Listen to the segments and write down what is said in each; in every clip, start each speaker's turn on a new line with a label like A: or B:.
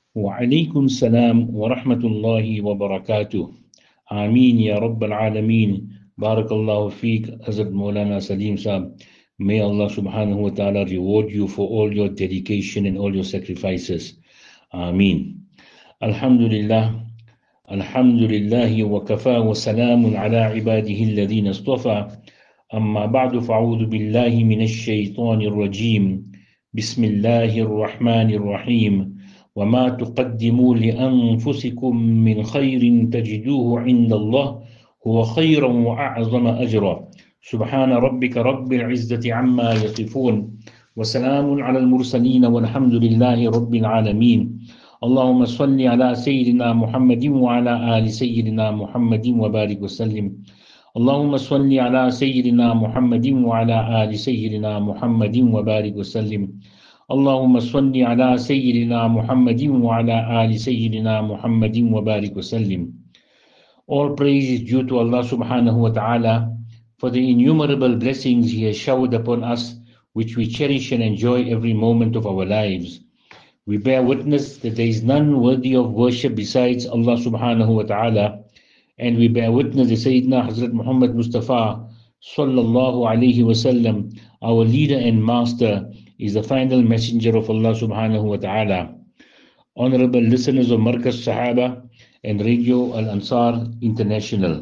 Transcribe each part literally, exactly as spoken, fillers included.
A: وعليكم السلام ورحمة الله وبركاته. Ameen Ya Rabbal Alameen. Barakallahu feek, Hazrat Maulana Salim Saab. May Allah subhanahu wa ta'ala reward you for all your dedication and all your sacrifices. Ameen. Alhamdulillah. Alhamdulillahi wa kafa wa salamun ala ibadihi alladhina istafa. Amma ba'du fa'udhu billahi minash shaytanir rajim. Bismillahir rahmanir rahim. وما تقدموا لأنفسكم من خير تجدوه عند الله هو خيرا وأعظم أجرا سبحان ربك رب العزة عما يصفون وسلام على المرسلين والحمد لله رب العالمين اللهم صل على سيدنا محمد وعلى آل سيدنا محمد وبارك وسلم اللهم صل على سيدنا محمد وعلى آل سيدنا محمد وبارك وسلم اللهم صل على سيدنا محمد وعلى آل سيدنا محمد وبارك وسلم. All praise is due to Allah subhanahu wa ta'ala for the innumerable blessings He has showered upon us, which we cherish and enjoy every moment of our lives. We bear witness that there is none worthy of worship besides Allah subhanahu wa ta'ala, and we bear witness that Sayyidina Hazrat Muhammad Mustafa sallallahu alayhi wa sallam, our leader and master, is the final messenger of Allah subhanahu wa ta'ala. Honorable listeners of Markaz Sahaba and Radio Al-Ansar International.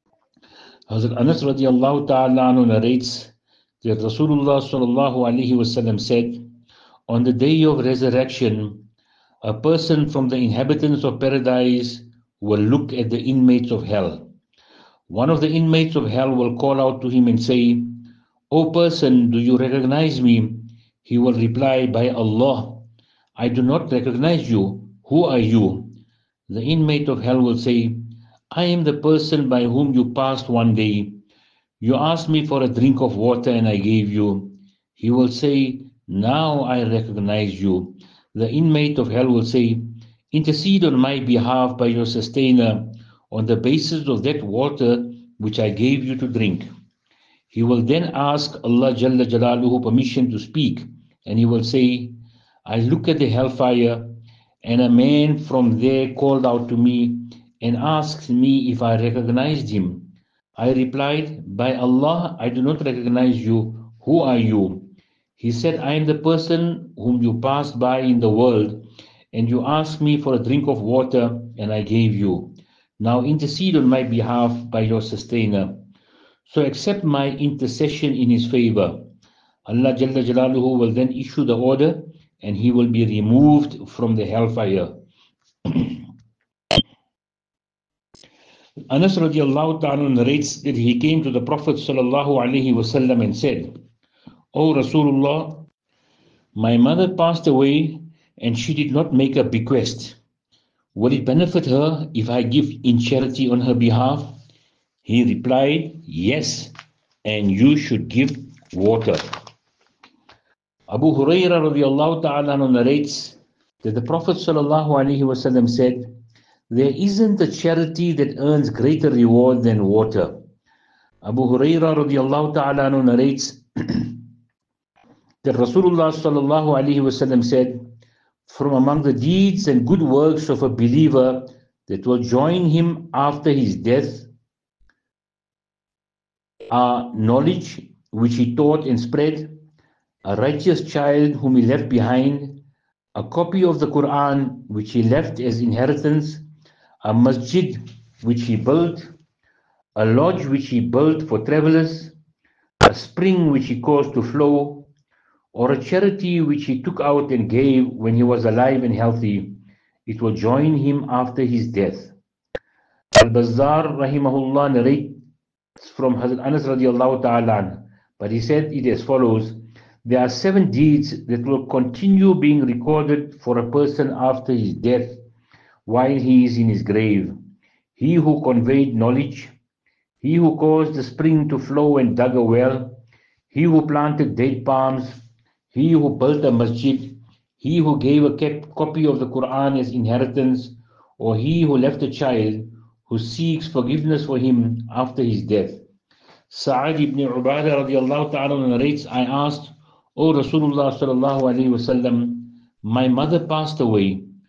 A: Hazrat Anas radiallahu ta'ala anhu narrates that Rasulullah sallallahu alayhi wa sallam said, on the day of resurrection, a person from the inhabitants of paradise will look at the inmates of hell. One of the inmates of hell will call out to him and say, O person, do you recognize me? He will reply, by Allah, I do not recognize you. Who are you? The inmate of hell will say, I am the person by whom you passed one day. You asked me for a drink of water and I gave you. He will say, now I recognize you. The inmate of hell will say, intercede on my behalf by your sustainer on the basis of that water which I gave you to drink. He will then ask Allah Jalla Jalaluhu permission to speak, and he will say, I look at the hellfire, and a man from there called out to me and asked me if I recognized him. I replied, by Allah, I do not recognize you. Who are you? He said, I am the person whom you passed by in the world, and you asked me for a drink of water, and I gave you. Now intercede on my behalf by your sustainer. So accept my intercession in his favor. Allah Jalla Jalaluhu will then issue the order and he will be removed from the hellfire. Anas radiallahu ta'ala narrates that he came to the Prophet sallallahu alaihi wasallam and said, O Rasulullah, my mother passed away and she did not make a bequest. Will it benefit her if I give in charity on her behalf? He replied, yes, and you should give water. Abu Hurairah radiallahu ta'ala narrates that the Prophet sallallahu alaihi wasallam said, there isn't a charity that earns greater reward than water. Abu Hurairah radiallahu ta'ala narrates that Rasulullah sallallahu alaihi wasallam said, from among the deeds and good works of a believer that will join him after his death are knowledge which he taught and spread, a righteous child whom he left behind, a copy of the Quran which he left as inheritance, a masjid which he built, a lodge which he built for travelers, a spring which he caused to flow, or a charity which he took out and gave when he was alive and healthy. It will join him after his death. Al-Bazzar rahimahullah narrates from Hazrat Anas radiallahu ta'ala, but he said it as follows, there are seven deeds that will continue being recorded for a person after his death while he is in his grave. He who conveyed knowledge, he who caused the spring to flow and dug a well, he who planted date palms, he who built a masjid, he who gave a copy of the Quran as inheritance, or he who left a child who seeks forgiveness for him after his death. Sa'ad ibn Ubadah radiallahu ta'ala narrates, I asked, O Rasulullah sallallahu alayhi wasallam, my mother passed away,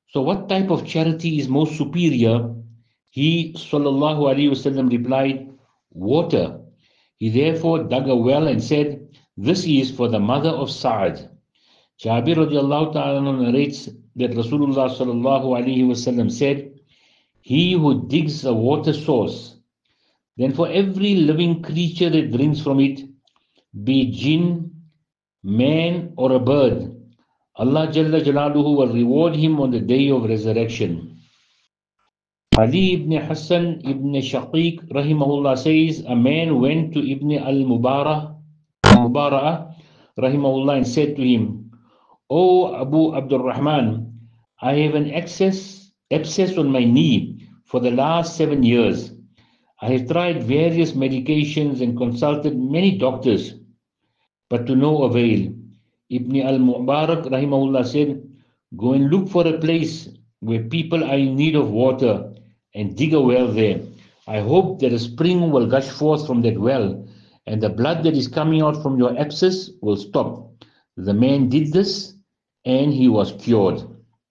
A: So what type of charity is most superior? He sallallahu alaihi wasallam replied, water. He therefore dug a well and said, this is for the mother of Sa'ad. Jabir radiallahu ta'ala narrates that Rasulullah sallallahu alaihi wasallam said, he who digs a water source, then for every living creature that drinks from it, be it jinn, man or a bird, Allah Jalla Jalaluhu will reward him on the day of resurrection. Ali ibn Hassan ibn Shaqiq rahimahullah says, a man went to Ibn al-Mubarak Mubara'ah rahimahullah and said to him, O Abu Abdul Rahman, I have an excess, abscess on my knee for the last seven years. I have tried various medications and consulted many doctors, but to no avail. Ibn al-Mubarak rahimahullah said, go and look for a place where people are in need of water and dig a well there. I hope that a spring will gush forth from that well, and the blood that is coming out from your abscess will stop. The man did this, and he was cured.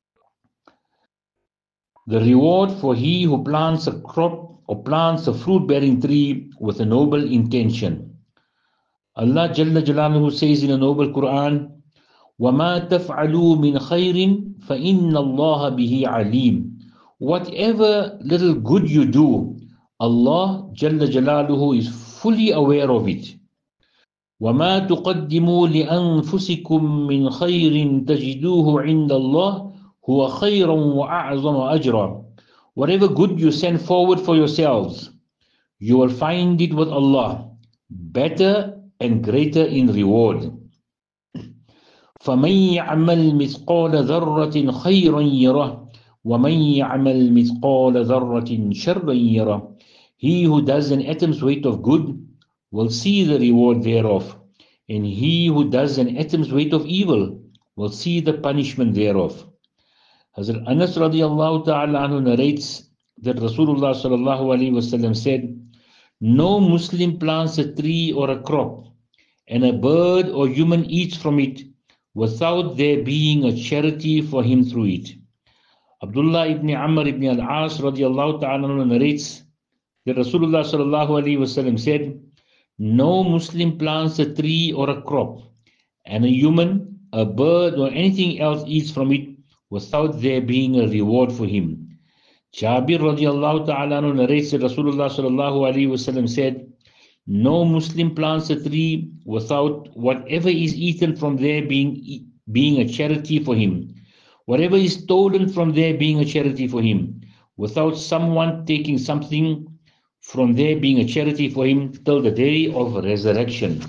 A: The reward for he who plants a crop or plants a fruit-bearing tree with a noble intention. Allah Jalla Jalaluhu says in the noble Quran, وَمَا تَفْعَلُوا مِنْ خَيْرٍ فَإِنَّ اللَّهَ بِهِ عَلِيمٌ. Whatever little good you do, Allah Jalla Jalaluhu is fully aware of it. وَمَا تُقَدِّمُوا لِأَنفُسِكُم مِّنْ خَيْرٍ تَجِدُوهُ عِندَ اللَّهِ هُوَ خَيْرًا وَأَعْظَمَ أَجْرًا. Whatever good you send forward for yourselves, you will find it with Allah, better and greater in reward. فَمَنْ يَعْمَلْ مِثْقَالَ ذَرَّةٍ خَيْرًا يَرَهُ وَمَنْ يَعْمَلْ مِثْقَالَ ذَرَّةٍ شَرًّا يَرَهُ. He who does an atom's weight of good will see the reward thereof, and he who does an atom's weight of evil will see the punishment thereof. Hazrat Anas radiallahu ta'ala anhu narrates that Rasulullah sallallahu alaihi wasallam said, no Muslim plants a tree or a crop, and a bird or human eats from it, without there being a charity for him through it. Abdullah ibn Amr ibn al-As radiallahu ta'ala anhu narrates that Rasulullah sallallahu alaihi wasallam said, no Muslim plants a tree or a crop, and a human, a bird or anything else eats from it, without there being a reward for him. Jabir radiallahu ta'ala anhu narrates that Rasulullah sallallahu alaihi wasallam said, no Muslim plants a tree without whatever is eaten from there being, being a charity for him, whatever is stolen from there being a charity for him, without someone taking something from there being a charity for him till the day of resurrection.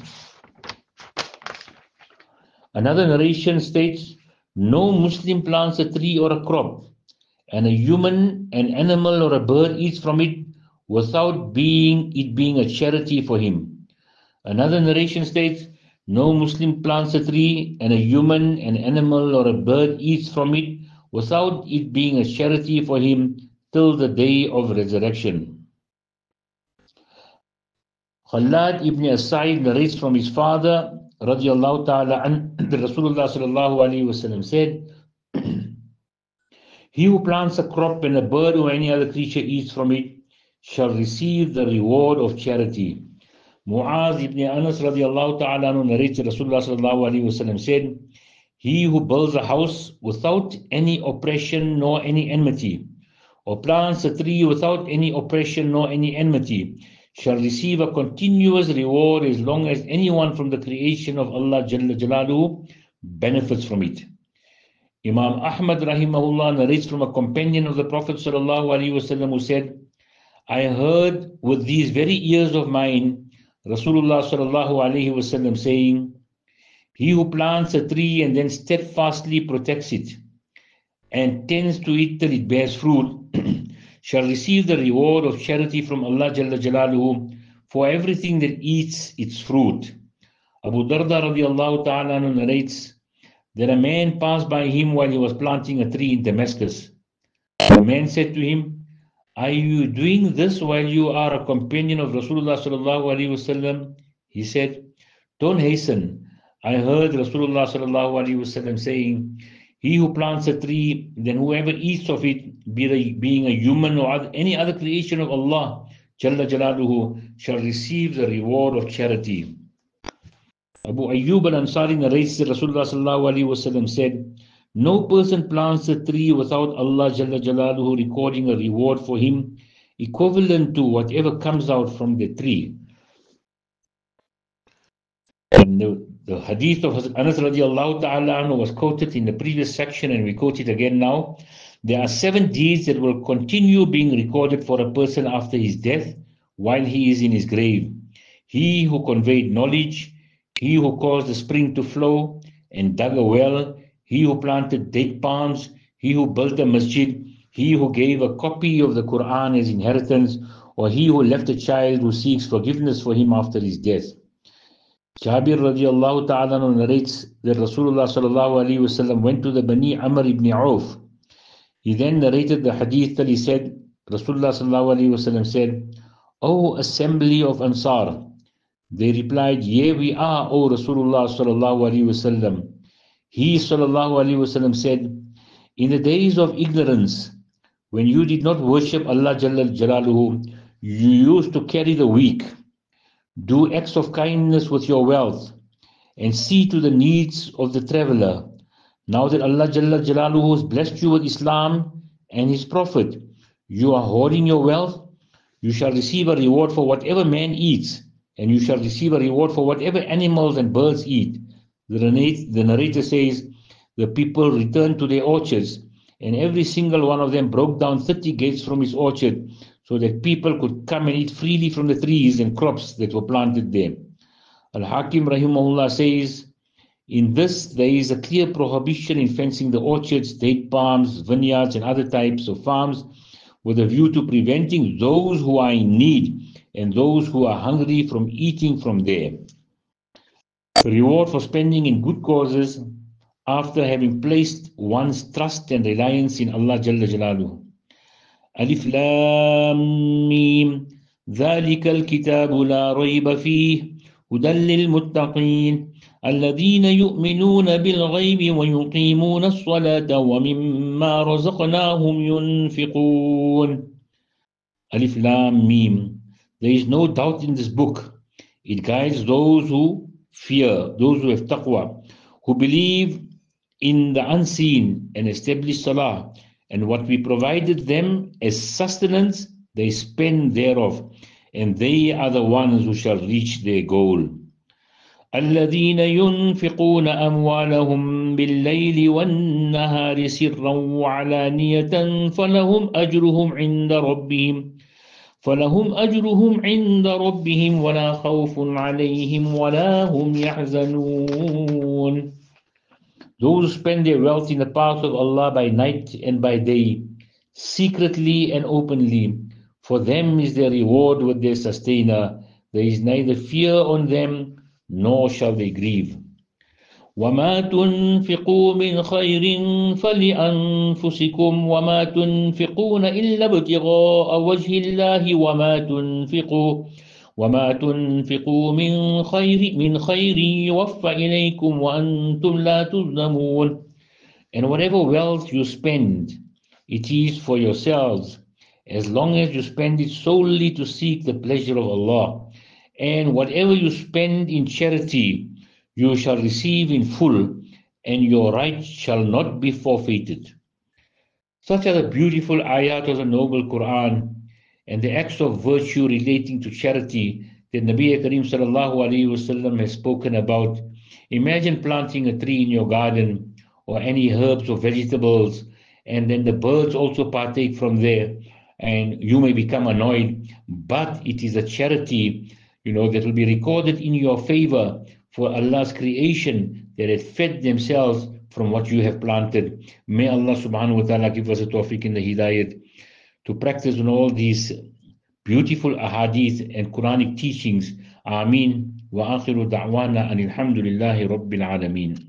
A: Another narration states, no Muslim plants a tree or a crop, and a human, an animal or a bird eats from it without being it being a charity for him. Another narration states, no Muslim plants a tree, and a human, an animal or a bird eats from it without it being a charity for him till the day of resurrection. Khalad ibn As-Sa'id narrates from his father radiallahu ta'ala an that Rasulullah sallallahu alayhi wasallam said, he who plants a crop and a bird or any other creature eats from it shall receive the reward of charity. Mu'az ibn Anas radiallahu ta'ala anhu narrates that Rasulullah sallallahu alayhi wasallam said, he who builds a house without any oppression nor any enmity, or plants a tree without any oppression nor any enmity, shall receive a continuous reward as long as anyone from the creation of Allah Jalla Jalaluhu benefits from it. Imam Ahmad rahimahullah narrates from a companion of the Prophet sallallahu alaihi wasallam who said, I heard with these very ears of mine Rasulullah sallallahu alaihi wasallam saying, he who plants a tree and then steadfastly protects it and tends to it till it bears fruit shall receive the reward of charity from Allah Jalla Jalaluhu for everything that eats its fruit. Abu Darda radiallahu ta'ala anhu narrates that a man passed by him while he was planting a tree in Damascus. The man said to him, are you doing this while you are a companion of Rasulullah sallallahu alaihi wasallam? He said, don't hasten. I heard Rasulullah sallallahu alaihi wasallam saying, He who plants a tree, then whoever eats of it, be the, being a human or other, any other creation of Allah, Jalla Jalaluhu, shall receive the reward of charity. Abu Ayyub al-Ansari narrates that Rasulullah sallallahu alaihi wasallam said, no person plants a tree without Allah Jalla Jalaluhu recording a reward for him equivalent to whatever comes out from the tree. And the, the hadith of Anas radiallahu ta'ala anhu was quoted in the previous section, and we quote it again now. There are seven deeds that will continue being recorded for a person after his death while he is in his grave. He who conveyed knowledge, he who caused the spring to flow and dug a well, he who planted date palms, he who built a masjid, he who gave a copy of the Quran as inheritance, or he who left a child who seeks forgiveness for him after his death. Jabir radiallahu ta'ala narrates that Rasulullah sallallahu alayhi wasallam went to the Bani Amr ibn Auf. He then narrated the hadith that he said, Rasulullah sallallahu alayhi wasallam said, O assembly of Ansar. They replied, Yea, we are, O Rasulullah sallallahu alayhi wasallam. He sallallahu alayhi wasallam said, in the days of ignorance, when you did not worship Allah Jalla Jalaluhu, you used to carry the weak. Do acts of kindness with your wealth and see to the needs of the traveler. Now that Allah Jalla Jalaluhu has blessed you with Islam and His Prophet, you are hoarding your wealth. You shall receive a reward for whatever man eats, and you shall receive a reward for whatever animals and birds eat. The narrator says, the people returned to their orchards, and every single one of them broke down thirty gates from his orchard, so that people could come and eat freely from the trees and crops that were planted there. Al-Hakim rahimahullah says, in this there is a clear prohibition in fencing the orchards, date palms, vineyards and other types of farms with a view to preventing those who are in need and those who are hungry from eating from there. The reward for spending in good causes after having placed one's trust and reliance in Allah Jalla Jalaluhu. Alif Lam Mim ذلك الكتاب لا ريب فيه هدى للمتقين الذين يؤمنون بالغيب ويقيمون الصلاة ومما رزقناهم ينفقون. Alif Lam Mim. There is no doubt in this book. It guides those who fear, those who have taqwa, who believe in the unseen and establish salah, and what we provided them as sustenance, they spend thereof, and they are the ones who shall reach their goal. الذين ينفقون أموالهم بالليل والنهار سرا وعلانية فلهم أجرهم عند ربهم فلهم أجرهم عند ربهم ولا خوف عليهم ولا هم يحزنون. Those who spend their wealth in the path of Allah by night and by day, secretly and openly, for them is their reward with their sustainer. There is neither fear on them, nor shall they grieve. وَمَا تُنْفِقُوا مِنْ خَيْرٍ فَلِأَنفُسِكُمْ وَمَا تُنْفِقُونَ إِلَّا ابْتِغَاءَ وَجْهِ اللَّهِ وَمَا تُنْفِقُوا وَمَا تُنْفِقُوا مِنْ خَيْرٍ مِنْ خَيْرٍ يُوَفَّ إِلَيْكُمْ وَأَنْتُمْ لَا تُظْلَمُونَ. And whatever wealth you spend, it is for yourselves, as long as you spend it solely to seek the pleasure of Allah. And whatever you spend in charity, you shall receive in full, and your right shall not be forfeited. Such are the beautiful ayat of the noble Quran and the acts of virtue relating to charity that Nabi Kareem sallallahu alayhi wasallam has spoken about. Imagine planting a tree in your garden or any herbs or vegetables, and then the birds also partake from there, and you may become annoyed, but it is a charity, you know, that will be recorded in your favor for Allah's creation that have fed themselves from what you have planted. May Allah subhanahu wa ta'ala give us a tawfiq in the hidayat to practice on all these beautiful ahadith and Quranic teachings. Ameen. Wa akhiru da'wana anil hamdulillahi rabbil alameen.